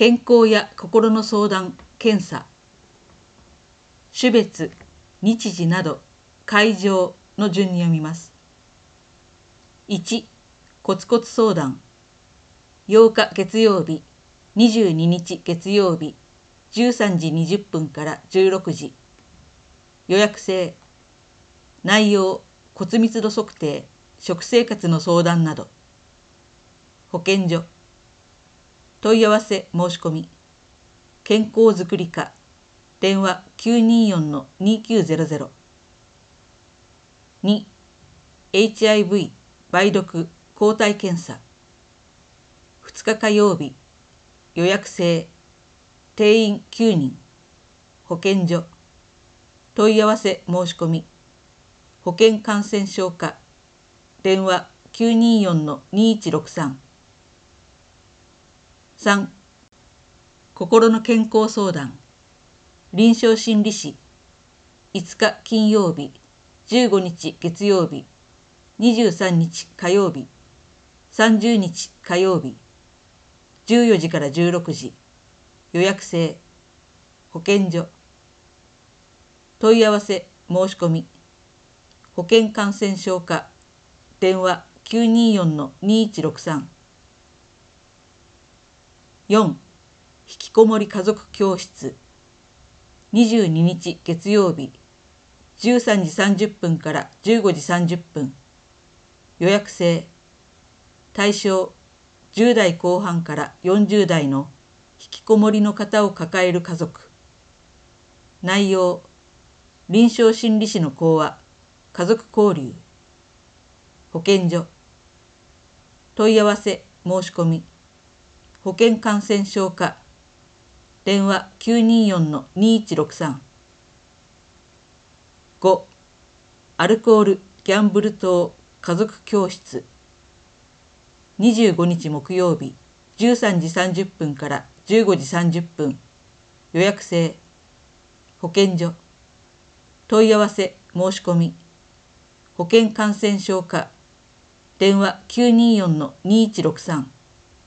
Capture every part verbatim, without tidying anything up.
健康や心の相談、検査、種別、日時など、会場の順に読みます。いち、コツコツ相談。ようか月曜日、にじゅうににち月曜日、じゅうさんじにじゅっぷんからじゅうろくじ。予約制。内容、骨密度測定、食生活の相談など。保健所。問い合わせ申し込み。健康づくり課。電話 きゅうにーよんのにきゅうゼロゼロ。に、エイチアイブイ 梅毒抗体検査。ふつか火曜日。予約制。定員きゅうにん。保健所。問い合わせ申し込み。保健感染症課。電話 きゅうにーよんのにいちろくさん。さん、心の健康相談。臨床心理士。いつか金曜日、じゅうごにち月曜日、にじゅうさんにち火曜日、さんじゅうにち火曜日、じゅうよじからじゅうろくじ。予約制。保健所。問い合わせ申し込み。保健感染症課。電話 きゅうにーよんのにいちろくさん。よん、引きこもり家族教室。にじゅうににち月曜日、じゅうさんじさんじゅっぷんからじゅうごじさんじゅっぷん。予約制。対象、じゅう代後半からよんじゅう代の引きこもりの方を抱える家族。内容、臨床心理士の講話、家族交流。保健所。問い合わせ申し込み。保健感染症課。電話 きゅうにーよんのにいちろくさん。ご、アルコール・ギャンブル等家族教室。にじゅうごにち木曜日、じゅうさんじさんじゅっぷんからじゅうごじさんじゅっぷん。予約制。保健所。問い合わせ申し込み。保健感染症課。電話 きゅうにーよんのにいちろくさん。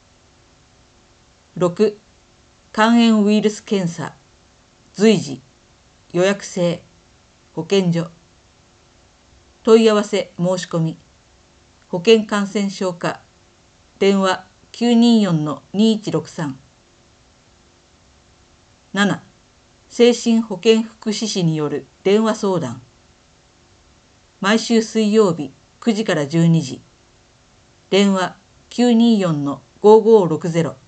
ろく、肝炎ウイルス検査。随時。予約制。保健所。問い合わせ申し込み。保健感染症課。電話 きゅうにーよんのにいちろくさん。なな、精神保健福祉士による電話相談。毎週水曜日くじからじゅうにじ。電話 きゅうにーよんのごーごーろくゼロ。